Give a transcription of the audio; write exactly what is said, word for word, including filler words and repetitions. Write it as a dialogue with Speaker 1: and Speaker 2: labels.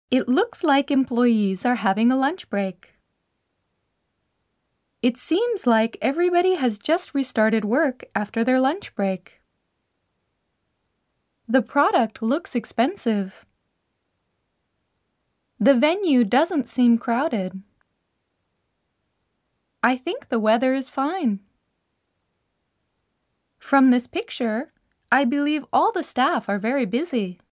Speaker 1: It looks like employees are having a lunch break. It seems like everybody has just restarted work after their lunch break. The product looks expensive. The venue doesn't seem crowded. I think the weather is fine. From this picture, I believe all the staff are very busy.